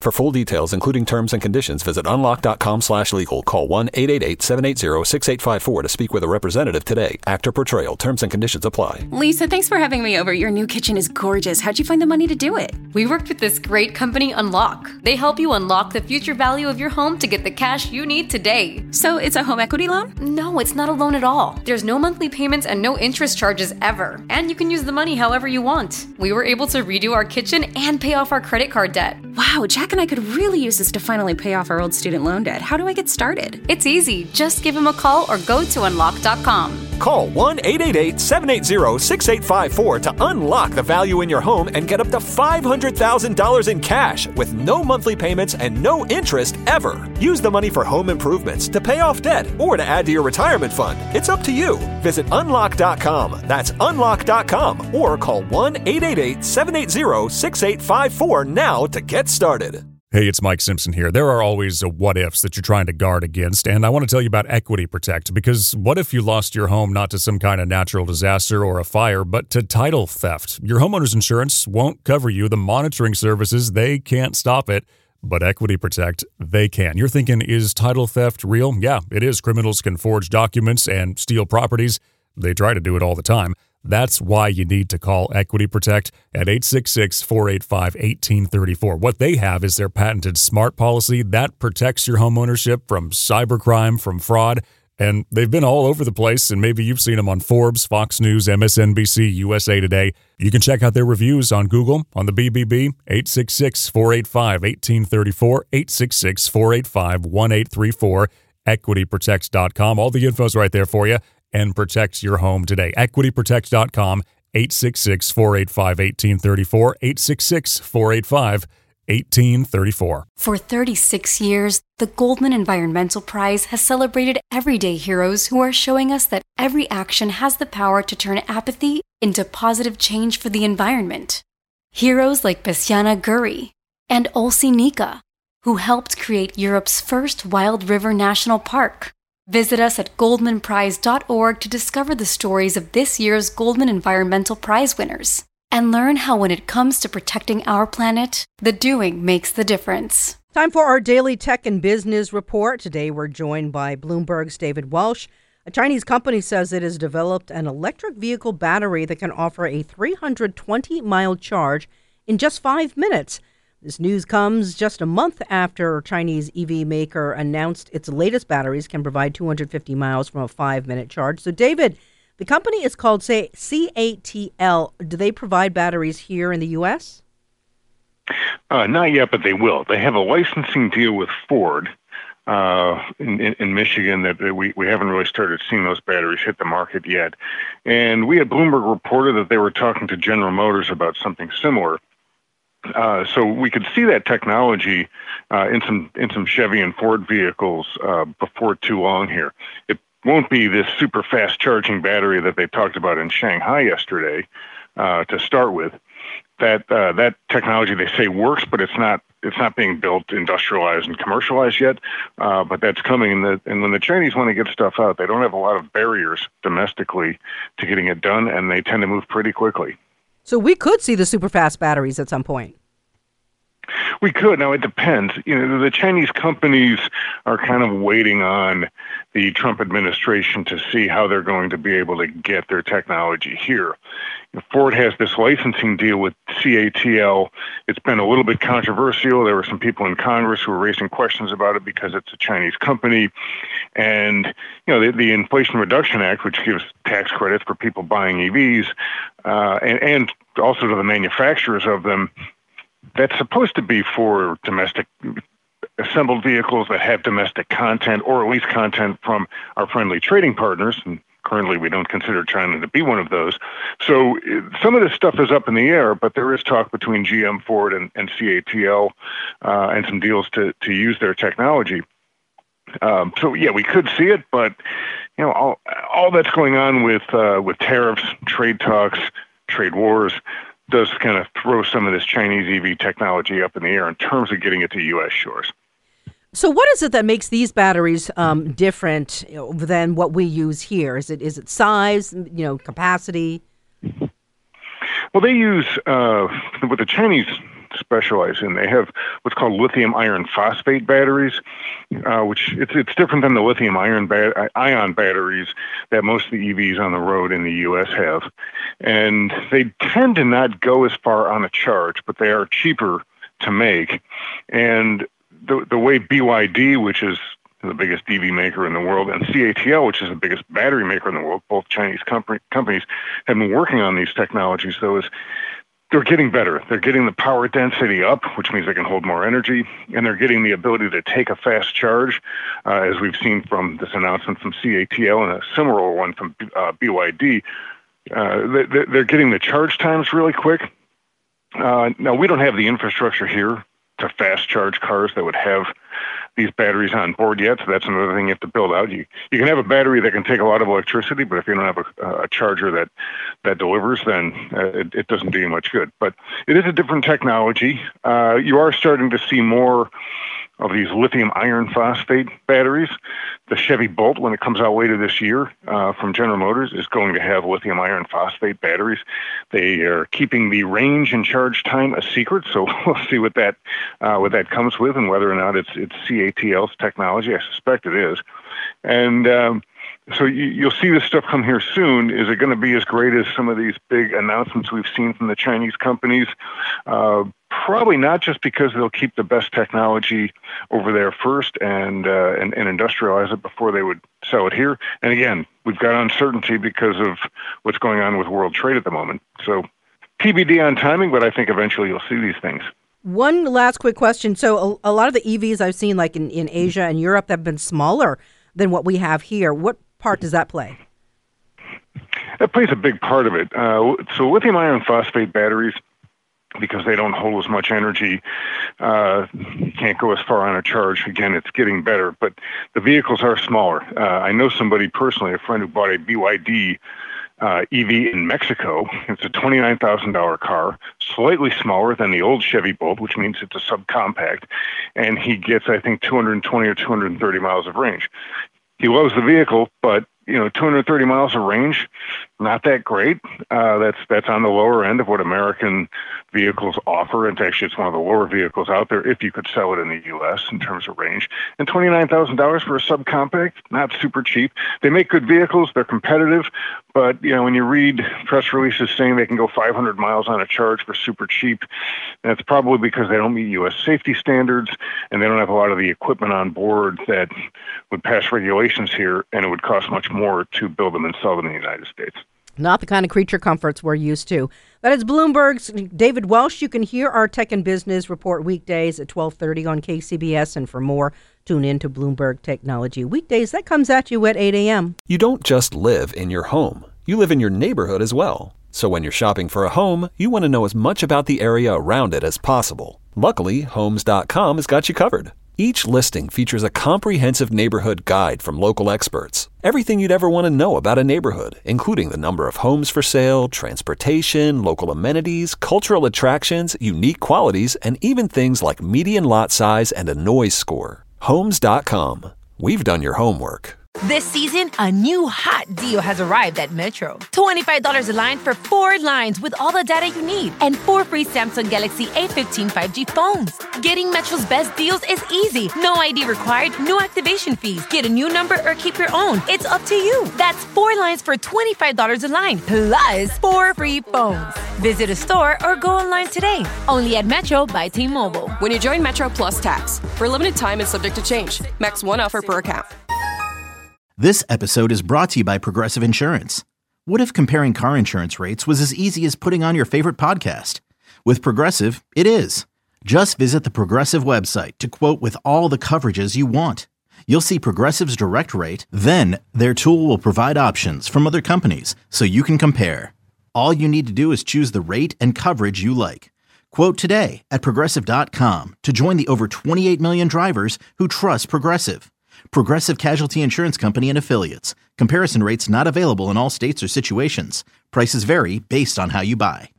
For full details, including terms and conditions, visit unlock.com/legal. Call 1-888-780-6854 to speak with a representative today. Actor Portrayal. Terms and conditions apply. Lisa, thanks for having me over. Your new kitchen is gorgeous. How'd you find the money to do it? We worked with this great company, Unlock. They help you unlock the future value of your home to get the cash you need today. So it's a home equity loan? No, it's not a loan at all. There's no monthly payments and no interest charges ever. And you can use the money however you want. We were able to redo our kitchen and pay off our credit card debt. Wow, Jack and I could really use this to finally pay off our old student loan debt. How do I get started? It's easy. Just give him a call or go to unlock.com. Call 1-888-780-6854 to unlock the value in your home and get up to $500,000 in cash with no monthly payments and no interest ever. Use the money for home improvements, to pay off debt, or to add to your retirement fund. It's up to you. Visit unlock.com. That's unlock.com. Or call 1-888-780-6854 now to get started. Hey, it's Mike Simpson here. There are always what-ifs that you're trying to guard against, and I want to tell you about Equity Protect, because what if you lost your home not to some kind of natural disaster or a fire, but to title theft? Your homeowner's insurance won't cover you. The monitoring services, they can't stop it, but Equity Protect, they can. You're thinking, is title theft real? Yeah, it is. Criminals can forge documents and steal properties. They try to do it all the time. That's why you need to call Equity Protect at 866-485-1834. What they have is their patented SMART policy that protects your homeownership from cybercrime, from fraud, and they've been all over the place, and maybe you've seen them on Forbes, Fox News, MSNBC, USA Today. You can check out their reviews on Google, on the BBB, 866-485-1834, 866-485-1834, equityprotect.com. All the info's right there for you. And protect your home today. EquityProtect.com, 866-485-1834, 866-485-1834. For 36 years, the Goldman Environmental Prize has celebrated everyday heroes who are showing us that every action has the power to turn apathy into positive change for the environment. Heroes like Bessiana Guri and Olsi Nika, who helped create Europe's first Wild River National Park. Visit us at goldmanprize.org to discover the stories of this year's Goldman Environmental Prize winners and learn how when it comes to protecting our planet, the doing makes the difference. Time for our daily tech and business report. Today we're joined by Bloomberg's David Welsh. A Chinese company says it has developed an electric vehicle battery that can offer a 320-mile charge in just 5 minutes. This news comes just a month after Chinese EV maker announced its latest batteries can provide 250 miles from a 5-minute charge. So, David, the company is called, say, CATL. Do they provide batteries here in the U.S.? Not yet, but they will. They have a licensing deal with Ford in Michigan that we haven't really started seeing those batteries hit the market yet. And we at Bloomberg reported that they were talking to General Motors about something similar. So we could see that technology in some Chevy and Ford vehicles before too long here. It won't be this super fast charging battery that they talked about in Shanghai yesterday to start with. That technology they say works, but it's not being built, industrialized, and commercialized yet. But that's coming. And when the Chinese want to get stuff out, they don't have a lot of barriers domestically to getting it done, and they tend to move pretty quickly. So we could see the super fast batteries at some point. We could. Now, it depends. The Chinese companies are kind of waiting on the Trump administration to see how they're going to be able to get their technology here. Ford has this licensing deal with CATL. It's been a little bit controversial. There were some people in Congress who were raising questions about it because it's a Chinese company. And, the Inflation Reduction Act, which gives tax credits for people buying EVs, and also to the manufacturers of them, that's supposed to be for domestic assembled vehicles that have domestic content, or at least content from our friendly trading partners. And currently, we don't consider China to be one of those. So some of this stuff is up in the air, but there is talk between GM, Ford, and CATL, and some deals to use their technology. We could see it, but all that's going on with tariffs, trade talks, trade wars does kind of throw some of this Chinese EV technology up in the air in terms of getting it to U.S. shores. So what is it that makes these batteries different than what we use here? Is it size, capacity? Well, they use what the Chinese specialize in. They have what's called lithium iron phosphate batteries, which it's different than the lithium ion batteries that most of the EVs on the road in the U.S. have. And they tend to not go as far on a charge, but they are cheaper to make. And the way BYD, which is the biggest EV maker in the world, and CATL, which is the biggest battery maker in the world, both Chinese companies, have been working on these technologies, though, is they're getting better. They're getting the power density up, which means they can hold more energy, and they're getting the ability to take a fast charge, as we've seen from this announcement from CATL and a similar one from BYD. They're getting the charge times really quick. Now, we don't have the infrastructure here to fast charge cars that would have these batteries on board yet, so that's another thing you have to build out. You can have a battery that can take a lot of electricity, but if you don't have a charger that delivers, then it doesn't do you much good. But it is a different technology. You are starting to see more of these lithium iron phosphate batteries. The Chevy Bolt, when it comes out later this year from General Motors, is going to have lithium iron phosphate batteries. They are keeping the range and charge time a secret, so we'll see what that comes with and whether or not it's CATL's technology. I suspect it is. And so you'll see this stuff come here soon. Is it going to be as great as some of these big announcements we've seen from the Chinese companies? Probably not, just because they'll keep the best technology over there first and industrialize it before they would sell it here. And again, we've got uncertainty because of what's going on with world trade at the moment. So TBD on timing, but I think eventually you'll see these things. One last quick question. So a lot of the EVs I've seen, like in Asia and Europe, have been smaller than what we have here. What part does that play? That plays a big part of it. So lithium iron phosphate batteries, because they don't hold as much energy, you can't go as far on a charge. Again, it's getting better, but the vehicles are smaller. I know somebody personally, a friend who bought a BYD EV in Mexico. It's a $29,000 car, slightly smaller than the old Chevy Bolt, which means it's a subcompact, and he gets, I think, 220 or 230 miles of range. He loves the vehicle, but 230 miles of range, not that great. That's on the lower end of what American vehicles offer. In fact, it's one of the lower vehicles out there if you could sell it in the U.S. in terms of range. And $29,000 for a subcompact, not super cheap. They make good vehicles. They're competitive. But, when you read press releases saying they can go 500 miles on a charge for super cheap, that's probably because they don't meet U.S. safety standards and they don't have a lot of the equipment on board that would pass regulations here, and it would cost much more to build them and sell them in the United States. Not the kind of creature comforts we're used to. That is Bloomberg's David Welsh. You can hear our Tech and Business Report weekdays at 12:30 on KCBS. And for more, tune in to Bloomberg Technology Weekdays. That comes at you at 8 a.m. You don't just live in your home. You live in your neighborhood as well. So when you're shopping for a home, you want to know as much about the area around it as possible. Luckily, Homes.com has got you covered. Each listing features a comprehensive neighborhood guide from local experts. Everything you'd ever want to know about a neighborhood, including the number of homes for sale, transportation, local amenities, cultural attractions, unique qualities, and even things like median lot size and a noise score. Homes.com. We've done your homework. This season, a new hot deal has arrived at Metro. $25 a line for 4 lines with all the data you need and 4 free Samsung Galaxy A15 5G phones. Getting Metro's best deals is easy. No ID required, no activation fees. Get a new number or keep your own. It's up to you. That's 4 lines for $25 a line, plus 4 free phones. Visit a store or go online today. Only at Metro by T-Mobile. When you join Metro Plus Tax, for a limited time and subject to change. Max 1 offer per account. This episode is brought to you by Progressive Insurance. What if comparing car insurance rates was as easy as putting on your favorite podcast? With Progressive, it is. Just visit the Progressive website to quote with all the coverages you want. You'll see Progressive's direct rate, then their tool will provide options from other companies so you can compare. All you need to do is choose the rate and coverage you like. Quote today at Progressive.com to join the over 28 million drivers who trust Progressive. Progressive Casualty Insurance Company and Affiliates. Comparison rates not available in all states or situations. Prices vary based on how you buy.